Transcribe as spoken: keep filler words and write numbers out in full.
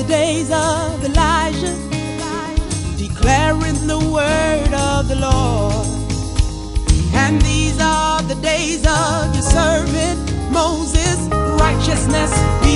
days of Elijah, declaring the word of the Lord. And these are the days of your servant Moses. Righteousness